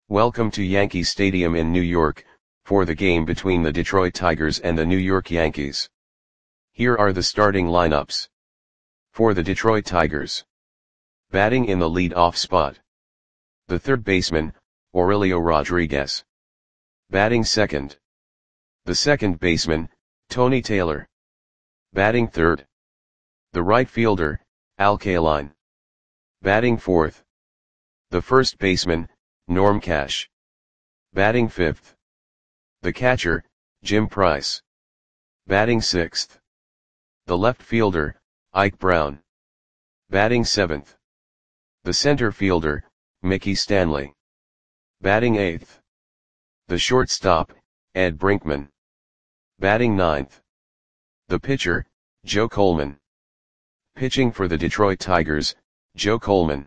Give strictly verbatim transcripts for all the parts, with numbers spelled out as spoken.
Welcome to Yankee Stadium in New York, for the game between the Detroit Tigers and the New York Yankees. Here are the starting lineups. For the Detroit Tigers. Batting in the lead-off spot. The third baseman, Aurelio Rodriguez. Batting second. The second baseman, Tony Taylor. Batting third. The right fielder, Al Kaline. Batting fourth. The first baseman, Norm Cash. Batting fifth. The catcher, Jim Price. Batting sixth. The left fielder, Ike Brown. Batting seventh. The center fielder, Mickey Stanley. Batting eighth. The shortstop, Ed Brinkman. Batting ninth. The pitcher, Joe Coleman. Pitching for the Detroit Tigers, Joe Coleman.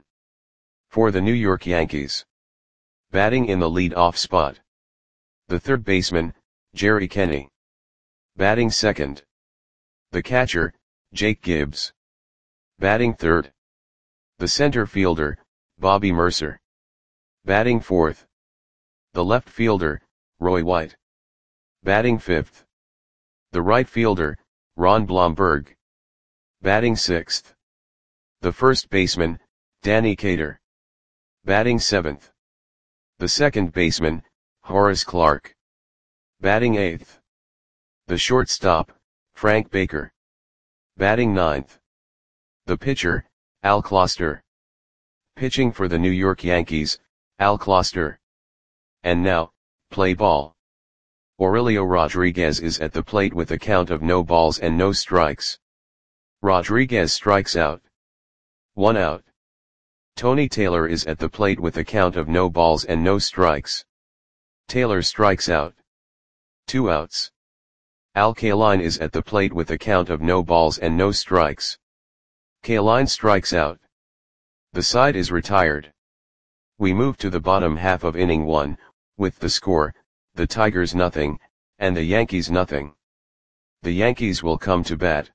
For the New York Yankees. Batting in the lead-off spot. The third baseman, Jerry Kenney. Batting second. The catcher, Jake Gibbs. Batting third. The center fielder, Bobby Murcer. Batting fourth. The left fielder, Roy White. Batting fifth. The right fielder, Ron Blomberg. Batting sixth. The first baseman, Danny Cater. Batting seventh. The second baseman, Horace Clarke. Batting eighth. The shortstop, Frank Baker. Batting ninth. The pitcher, Al Closter. Pitching for the New York Yankees, Al Closter. And now, play ball. Aurelio Rodriguez is at the plate with a count of no balls and no strikes. Rodriguez strikes out. One out. Tony Taylor is at the plate with a count of no balls and no strikes. Taylor strikes out. Two outs. Al Kaline is at the plate with a count of no balls and no strikes. Kaline strikes out. The side is retired. We move to the bottom half of inning one, with the score, the Tigers nothing, and the Yankees nothing. The Yankees will come to bat.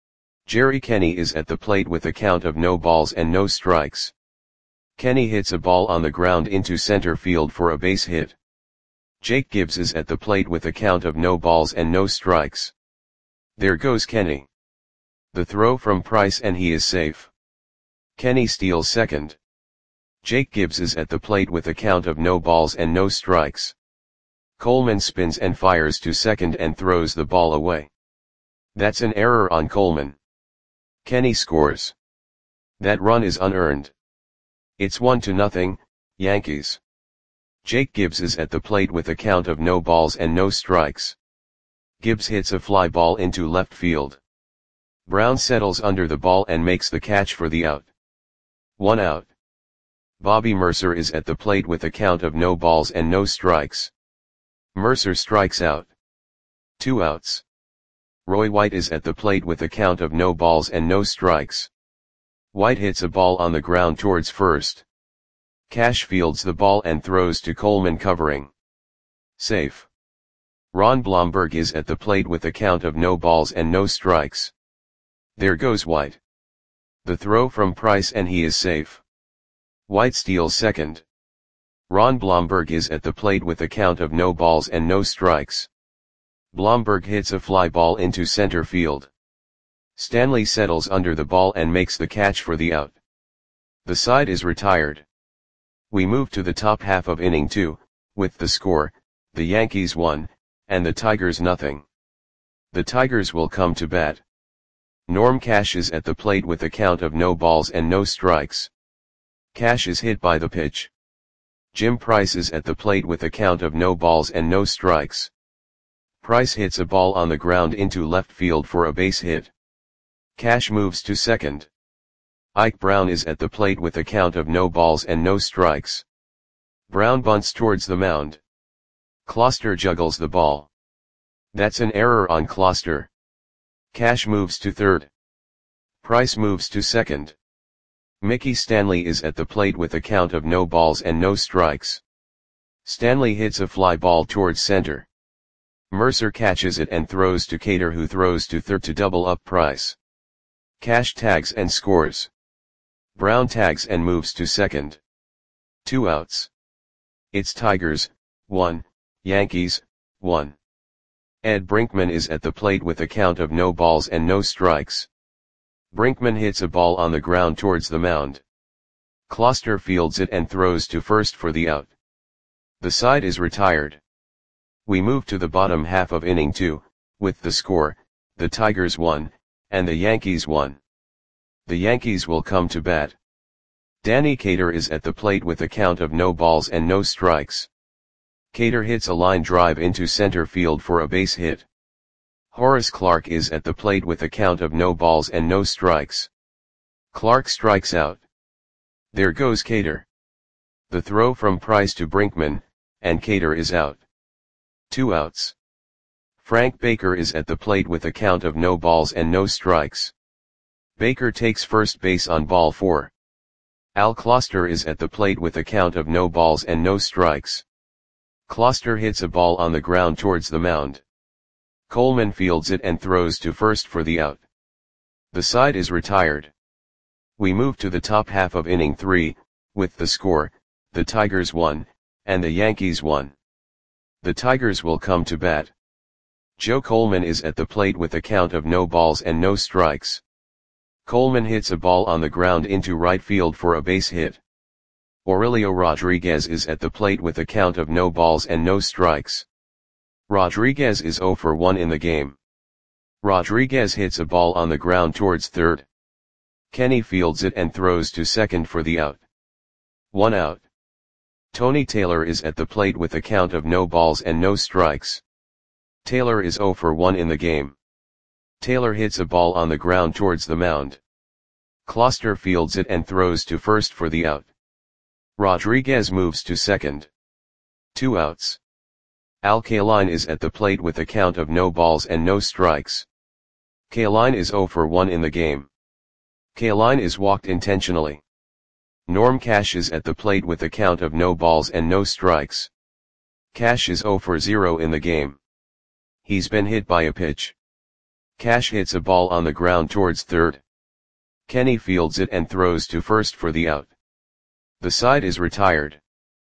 Jerry Kenney is at the plate with a count of no balls and no strikes. Kenney hits a ball on the ground into center field for a base hit. Jake Gibbs is at the plate with a count of no balls and no strikes. There goes Kenney. The throw from Price and he is safe. Kenney steals second. Jake Gibbs is at the plate with a count of no balls and no strikes. Coleman spins and fires to second and throws the ball away. That's an error on Coleman. Kenney scores. That run is unearned. It's one to nothing, Yankees. Jake Gibbs is at the plate with a count of no balls and no strikes. Gibbs hits a fly ball into left field. Brown settles under the ball and makes the catch for the out. One out. Bobby Murcer is at the plate with a count of no balls and no strikes. Murcer strikes out. Two outs. Roy White is at the plate with a count of no balls and no strikes. White hits a ball on the ground towards first. Cash fields the ball and throws to Coleman covering. Safe. Ron Blomberg is at the plate with a count of no balls and no strikes. There goes White. The throw from Price and he is safe. White steals second. Ron Blomberg is at the plate with a count of no balls and no strikes. Blomberg hits a fly ball into center field. Stanley settles under the ball and makes the catch for the out. The side is retired. We move to the top half of inning two, with the score, the Yankees one, and the Tigers nothing. The Tigers will come to bat. Norm Cash is at the plate with a count of no balls and no strikes. Cash is hit by the pitch. Jim Price is at the plate with a count of no balls and no strikes. Price hits a ball on the ground into left field for a base hit. Cash moves to second. Ike Brown is at the plate with a count of no balls and no strikes. Brown bunts towards the mound. Closter juggles the ball. That's an error on Closter. Cash moves to third. Price moves to second. Mickey Stanley is at the plate with a count of no balls and no strikes. Stanley hits a fly ball towards center. Murcer catches it and throws to Cater, who throws to third to double up Price. Cash tags and scores. Brown tags and moves to second. Two outs. It's Tigers, one, Yankees, one. Ed Brinkman is at the plate with a count of no balls and no strikes. Brinkman hits a ball on the ground towards the mound. Closter fields it and throws to first for the out. The side is retired. We move to the bottom half of inning two, with the score, the Tigers one, and the Yankees one. The Yankees will come to bat. Danny Cater is at the plate with a count of no balls and no strikes. Cater hits a line drive into center field for a base hit. Horace Clarke is at the plate with a count of no balls and no strikes. Clarke strikes out. There goes Cater. The throw from Price to Brinkman, and Cater is out. Two outs. Frank Baker is at the plate with a count of no balls and no strikes. Baker takes first base on ball four. Al Closter is at the plate with a count of no balls and no strikes. Closter hits a ball on the ground towards the mound. Coleman fields it and throws to first for the out. The side is retired. We move to the top half of inning three, with the score, the Tigers one, and the Yankees one. The Tigers will come to bat. Joe Coleman is at the plate with a count of no balls and no strikes. Coleman hits a ball on the ground into right field for a base hit. Aurelio Rodriguez is at the plate with a count of no balls and no strikes. Rodriguez is oh for one in the game. Rodriguez hits a ball on the ground towards third. Kenny fields it and throws to second for the out. One out. Tony Taylor is at the plate with a count of no balls and no strikes. Taylor is oh for one in the game. Taylor hits a ball on the ground towards the mound. Closter fields it and throws to first for the out. Rodriguez moves to second. Two outs. Al Kaline is at the plate with a count of no balls and no strikes. Kaline is oh for one in the game. Kaline is walked intentionally. Norm Cash is at the plate with a count of no balls and no strikes. Cash is oh for zero in the game. He's been hit by a pitch. Cash hits a ball on the ground towards third. Kenny fields it and throws to first for the out. The side is retired.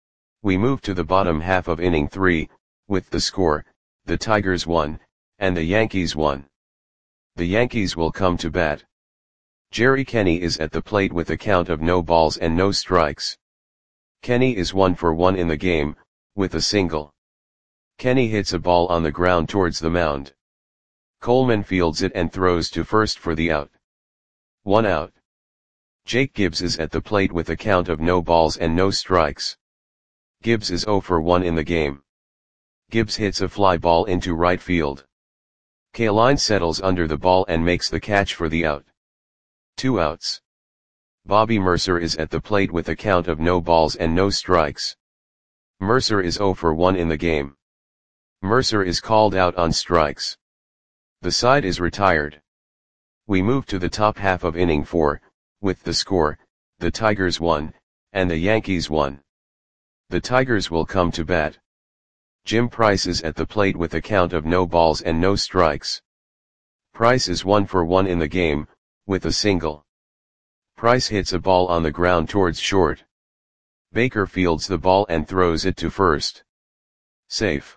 We move to the bottom half of inning three, with the score, the Tigers one, and the Yankees one. The Yankees will come to bat. Jerry Kenny is at the plate with a count of no balls and no strikes. Kenny is one for one in the game, with a single. Kenny hits a ball on the ground towards the mound. Coleman fields it and throws to first for the out. One out. Jake Gibbs is at the plate with a count of no balls and no strikes. Gibbs is oh for one in the game. Gibbs hits a fly ball into right field. Kaline settles under the ball and makes the catch for the out. Two outs. Bobby Mercer is at the plate with a count of no balls and no strikes. Mercer is oh for one in the game. Mercer is called out on strikes. The side is retired. We move to the top half of inning four, with the score, the Tigers one, and the Yankees one. The Tigers will come to bat. Jim Price is at the plate with a count of no balls and no strikes. Price is one for one in the game, with a single. Price hits a ball on the ground towards short. Baker fields the ball and throws it to first. Safe.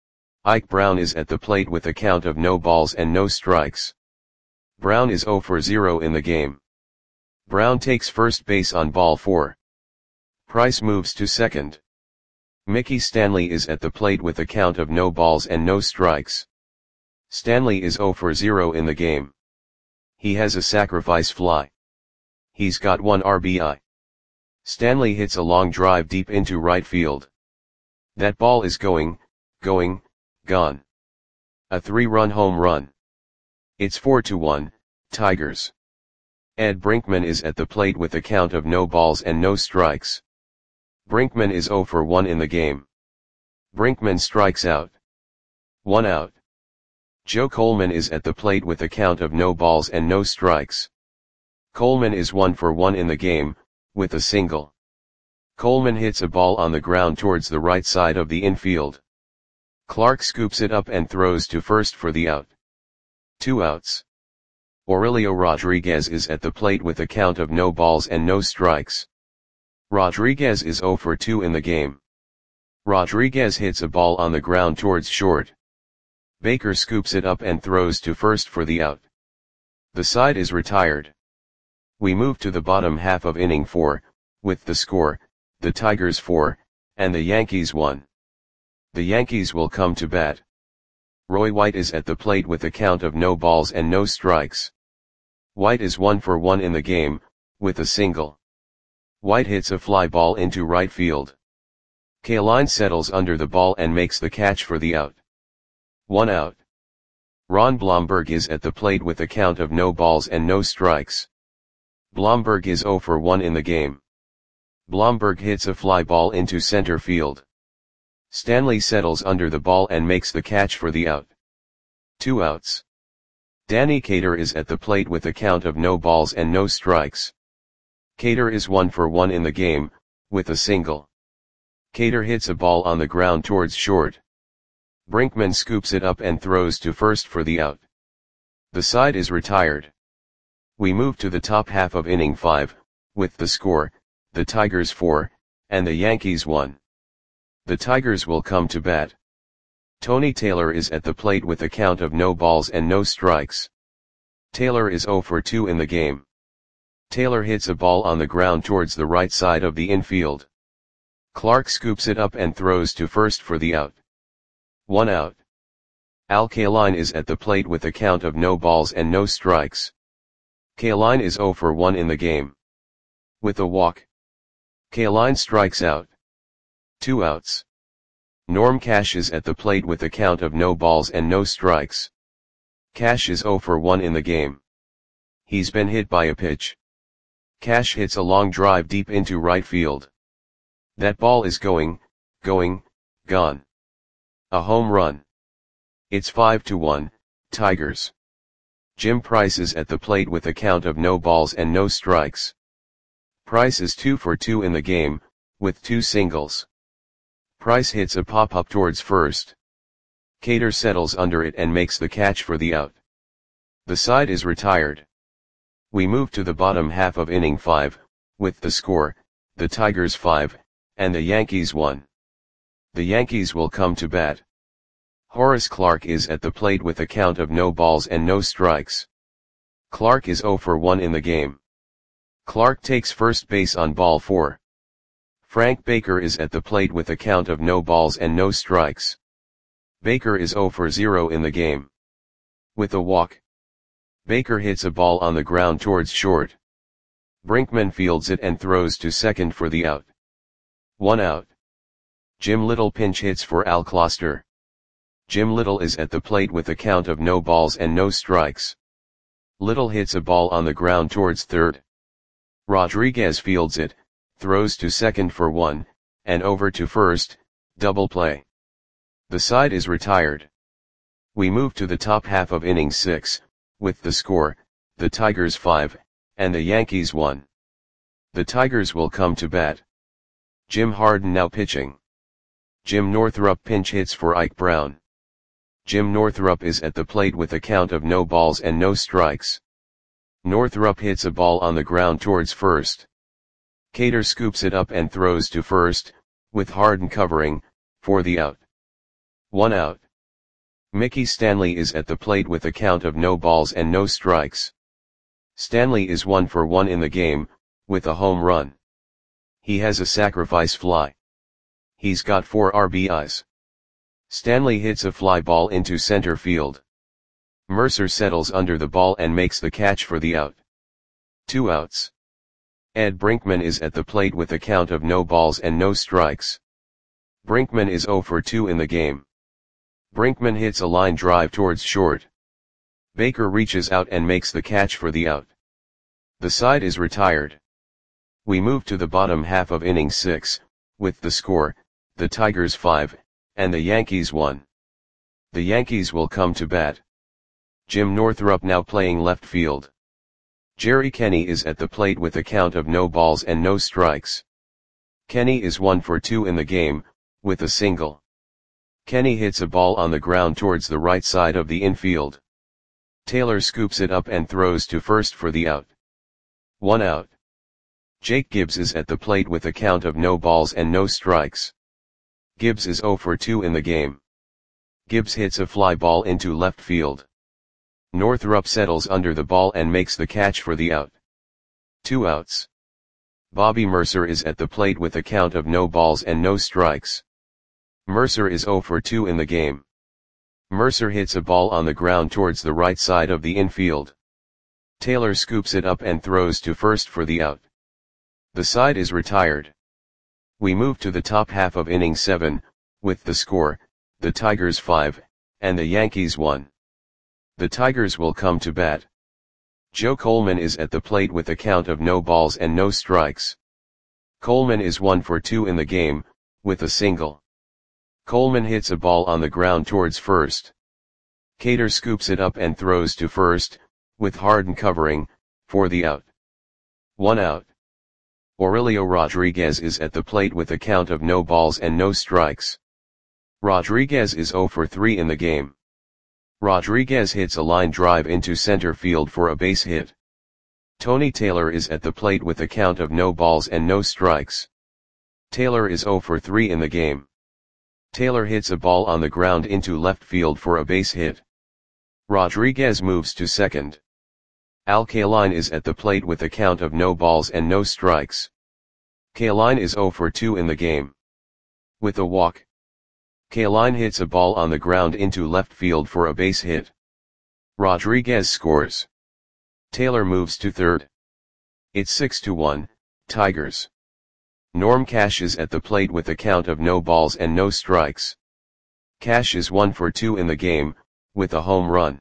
Ike Brown is at the plate with a count of no balls and no strikes. Brown is oh for zero in the game. Brown takes first base on ball four. Price moves to second. Mickey Stanley is at the plate with a count of no balls and no strikes. Stanley is oh for zero in the game. He has a sacrifice fly. He's got one R B I. Stanley hits a long drive deep into right field. That ball is going, going, gone. A three-run home run. It's four to one, Tigers. Ed Brinkman is at the plate with a count of no balls and no strikes. Brinkman is oh for one in the game. Brinkman strikes out. One out. Joe Coleman is at the plate with a count of no balls and no strikes. Coleman is one for one in the game, with a single. Coleman hits a ball on the ground towards the right side of the infield. Clarke scoops it up and throws to first for the out. Two outs. Aurelio Rodriguez is at the plate with a count of no balls and no strikes. Rodriguez is oh for two in the game. Rodriguez hits a ball on the ground towards short. Baker scoops it up and throws to first for the out. The side is retired. We move to the bottom half of inning four, with the score, the Tigers four, and the Yankees one. The Yankees will come to bat. Roy White is at the plate with a count of no balls and no strikes. White is one for one in the game, with a single. White hits a fly ball into right field. Kaline settles under the ball and makes the catch for the out. One out. Ron Blomberg is at the plate with a count of no balls and no strikes. Blomberg is zero for one in the game. Blomberg hits a fly ball into center field. Stanley settles under the ball and makes the catch for the out. Two outs. Danny Cater is at the plate with a count of no balls and no strikes. Cater is one for one in the game, with a single. Cater hits a ball on the ground towards short. Brinkman scoops it up and throws to first for the out. The side is retired. We move to the top half of inning five, with the score, the Tigers four, and the Yankees one. The Tigers will come to bat. Tony Taylor is at the plate with a count of no balls and no strikes. Taylor is zero for two in the game. Taylor hits a ball on the ground towards the right side of the infield. Clark scoops it up and throws to first for the out. One out. Al Kaline is at the plate with a count of no balls and no strikes. Kaline is zero for one in the game. With a walk. Kaline strikes out. Two outs. Norm Cash is at the plate with a count of no balls and no strikes. Cash is zero for one in the game. He's been hit by a pitch. Cash hits a long drive deep into right field. That ball is going, going, gone. A home run. It's five to one, Tigers. Jim Price is at the plate with a count of no balls and no strikes. Price is two for two in the game, with two singles. Price hits a pop-up towards first. Cater settles under it and makes the catch for the out. The side is retired. We move to the bottom half of inning five, with the score, the Tigers five, and the Yankees one. The Yankees will come to bat. Horace Clarke is at the plate with a count of no balls and no strikes. Clarke is zero for one in the game. Clarke takes first base on ball four. Frank Baker is at the plate with a count of no balls and no strikes. Baker is zero for zero in the game. With a walk. Baker hits a ball on the ground towards short. Brinkman fields it and throws to second for the out. One out. Jim Little pinch hits for Al Closter. Jim Little is at the plate with a count of no balls and no strikes. Little hits a ball on the ground towards third. Rodriguez fields it, throws to second for one, and over to first, double play. The side is retired. We move to the top half of inning six, with the score, the Tigers five, and the Yankees one. The Tigers will come to bat. Jim Harden now pitching. Jim Northrup pinch hits for Ike Brown. Jim Northrup is at the plate with a count of no balls and no strikes. Northrup hits a ball on the ground towards first. Cater scoops it up and throws to first, with Harden covering, for the out. One out. Mickey Stanley is at the plate with a count of no balls and no strikes. Stanley is one for one in the game, with a home run. He has a sacrifice fly. He's got four R B Is. Stanley hits a fly ball into center field. Mercer settles under the ball and makes the catch for the out. Two outs. Ed Brinkman is at the plate with a count of no balls and no strikes. Brinkman is zero for two in the game. Brinkman hits a line drive towards short. Baker reaches out and makes the catch for the out. The side is retired. We move to the bottom half of inning six, with the score, the Tigers five, and the Yankees one. The Yankees will come to bat. Jim Northrup now playing left field. Jerry Kenny is at the plate with a count of no balls and no strikes. Kenny is one for two in the game, with a single. Kenny hits a ball on the ground towards the right side of the infield. Taylor scoops it up and throws to first for the out. One out. Jake Gibbs is at the plate with a count of no balls and no strikes. Gibbs is zero for two in the game. Gibbs hits a fly ball into left field. Northrup settles under the ball and makes the catch for the out. Two outs. Bobby Mercer is at the plate with a count of no balls and no strikes. Mercer is zero for two in the game. Mercer hits a ball on the ground towards the right side of the infield. Taylor scoops it up and throws to first for the out. The side is retired. We move to the top half of inning seven, with the score, the Tigers five, and the Yankees one. The Tigers will come to bat. Joe Coleman is at the plate with a count of no balls and no strikes. Coleman is one for two in the game, with a single. Coleman hits a ball on the ground towards first. Cater scoops it up and throws to first, with Harden covering, for the out. One out. Aurelio Rodriguez is at the plate with a count of no balls and no strikes. Rodriguez is zero for three in the game. Rodriguez hits a line drive into center field for a base hit. Tony Taylor is at the plate with a count of no balls and no strikes. Taylor is zero for three in the game. Taylor hits a ball on the ground into left field for a base hit. Rodriguez moves to second. Al Kaline is at the plate with a count of no balls and no strikes. Kaline is zero for two in the game. With a walk. Kaline hits a ball on the ground into left field for a base hit. Rodriguez scores. Taylor moves to third. It's six to one, Tigers. Norm Cash is at the plate with a count of no balls and no strikes. Cash is one for two in the game, with a home run.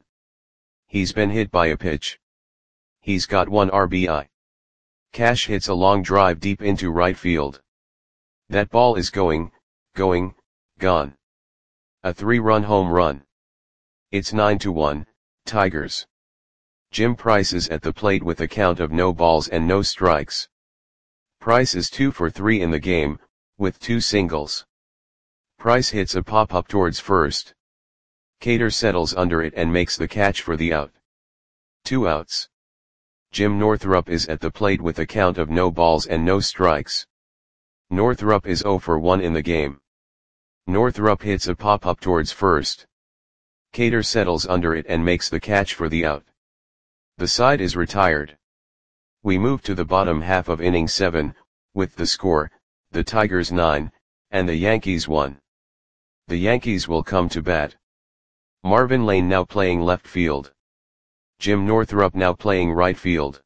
He's been hit by a pitch. He's got one R B I. Cash hits a long drive deep into right field. That ball is going, going, gone. A three-run home run. It's nine to one, Tigers. Jim Price is at the plate with a count of no balls and no strikes. Price is two for three in the game, with two singles. Price hits a pop-up towards first. Cater settles under it and makes the catch for the out. Two outs. Jim Northrup is at the plate with a count of no balls and no strikes. Northrup is zero for one in the game. Northrup hits a pop-up towards first. Cater settles under it and makes the catch for the out. The side is retired. We move to the bottom half of inning seven, with the score, the Tigers nine, and the Yankees one. The Yankees will come to bat. Marvin Lane now playing left field. Jim Northrup now playing right field.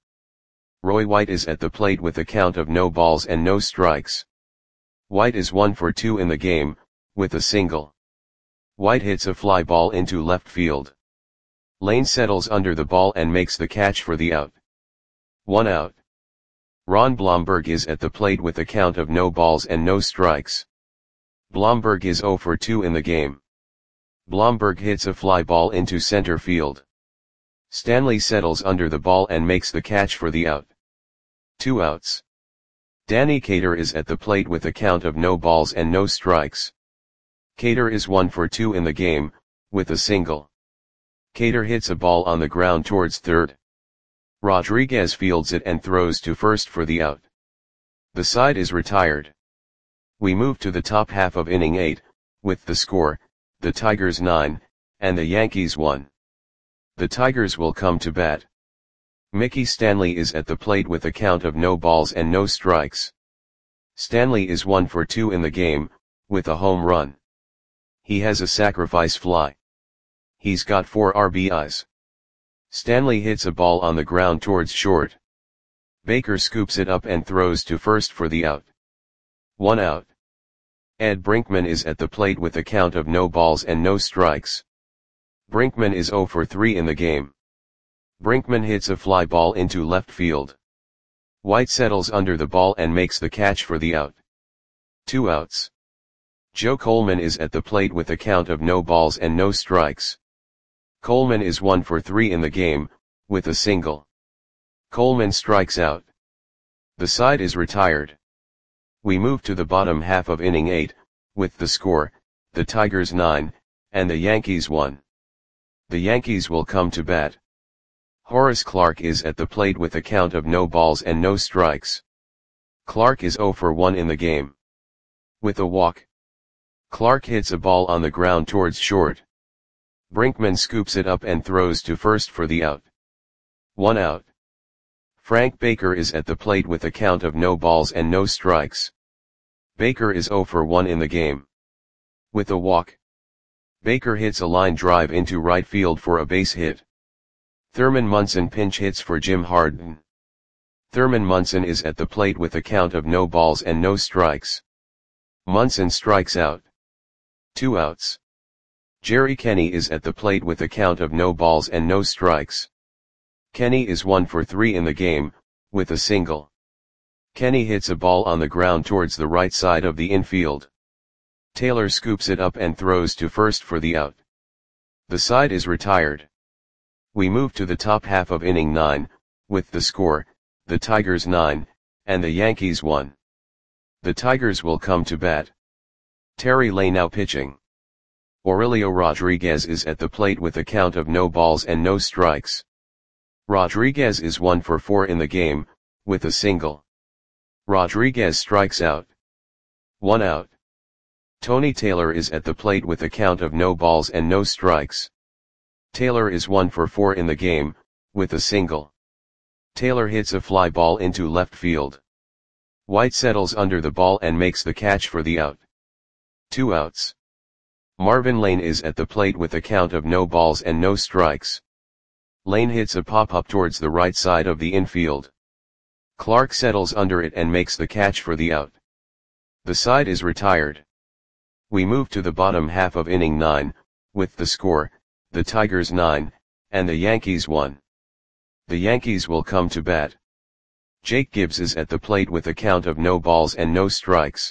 Roy White is at the plate with a count of no balls and no strikes. White is one for two in the game, with a single. White hits a fly ball into left field. Lane settles under the ball and makes the catch for the out. One out. Ron Blomberg is at the plate with a count of no balls and no strikes. Blomberg is zero for two in the game. Blomberg hits a fly ball into center field. Stanley settles under the ball and makes the catch for the out. Two outs. Danny Cater is at the plate with a count of no balls and no strikes. Cater is one for two in the game, with a single. Cater hits a ball on the ground towards third. Rodriguez fields it and throws to first for the out. The side is retired. We move to the top half of inning eight, with the score, the Tigers nine, and the Yankees one. The Tigers will come to bat. Mickey Stanley is at the plate with a count of no balls and no strikes. Stanley is one for two in the game, with a home run. He has a sacrifice fly. He's got four R B Is. Stanley hits a ball on the ground towards short. Baker scoops it up and throws to first for the out. One out. Ed Brinkman is at the plate with a count of no balls and no strikes. Brinkman is zero for three in the game. Brinkman hits a fly ball into left field. White settles under the ball and makes the catch for the out. Two outs. Joe Coleman is at the plate with a count of no balls and no strikes. Coleman is one for three in the game, with a single. Coleman strikes out. The side is retired. We move to the bottom half of inning eight, with the score, the Tigers nine, and the Yankees one. The Yankees will come to bat. Horace Clarke is at the plate with a count of no balls and no strikes. Clarke is zero for one in the game. With a walk. Clark hits a ball on the ground towards short. Brinkman scoops it up and throws to first for the out. One out. Frank Baker is at the plate with a count of no balls and no strikes. Baker is oh for one in the game. With a walk, Baker hits a line drive into right field for a base hit. Thurman Munson pinch hits for Jim Harden. Thurman Munson is at the plate with a count of no balls and no strikes. Munson strikes out. Two outs. Jerry Kenny is at the plate with a count of no balls and no strikes. Kenny is one for three in the game, with a single. Kenny hits a ball on the ground towards the right side of the infield. Taylor scoops it up and throws to first for the out. The side is retired. We move to the top half of inning nine, with the score, the Tigers nine, and the Yankees one. The Tigers will come to bat. Terry Lay now pitching. Aurelio Rodriguez is at the plate with a count of no balls and no strikes. Rodriguez is one for four in the game, with a single. Rodriguez strikes out. One out. Tony Taylor is at the plate with a count of no balls and no strikes. Taylor is one for four in the game, with a single. Taylor hits a fly ball into left field. White settles under the ball and makes the catch for the out. Two outs. Marvin Lane is at the plate with a count of no balls and no strikes. Lane hits a pop-up towards the right side of the infield. Clark settles under it and makes the catch for the out. The side is retired. We move to the bottom half of inning nine, with the score, the Tigers nine, and the Yankees one. The Yankees will come to bat. Jake Gibbs is at the plate with a count of no balls and no strikes.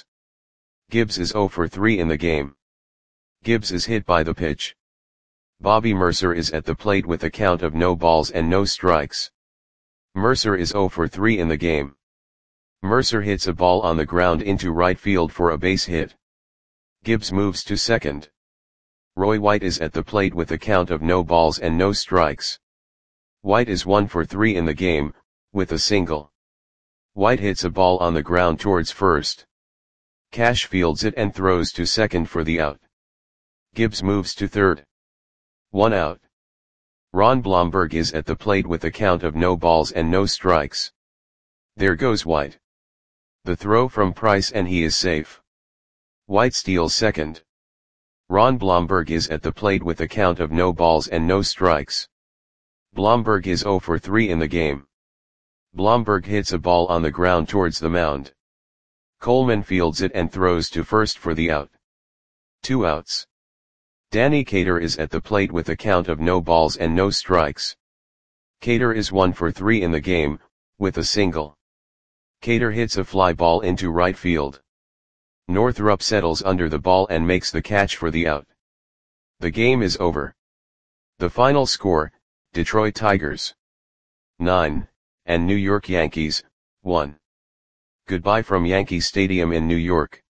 Gibbs is oh for three in the game. Gibbs is hit by the pitch. Bobby Mercer is at the plate with a count of no balls and no strikes. Mercer is oh for three in the game. Mercer hits a ball on the ground into right field for a base hit. Gibbs moves to second. Roy White is at the plate with a count of no balls and no strikes. White is one for three in the game, with a single. White hits a ball on the ground towards first. Cash fields it and throws to second for the out. Gibbs moves to third. One out. Ron Blomberg is at the plate with a count of no balls and no strikes. There goes White. The throw from Price and he is safe. White steals second. Ron Blomberg is at the plate with a count of no balls and no strikes. Blomberg is oh for three in the game. Blomberg hits a ball on the ground towards the mound. Coleman fields it and throws to first for the out. Two outs. Danny Cater is at the plate with a count of no balls and no strikes. Cater is one for three in the game, with a single. Cater hits a fly ball into right field. Northrup settles under the ball and makes the catch for the out. The game is over. The final score, Detroit Tigers nine, and New York Yankees one. Goodbye from Yankee Stadium in New York.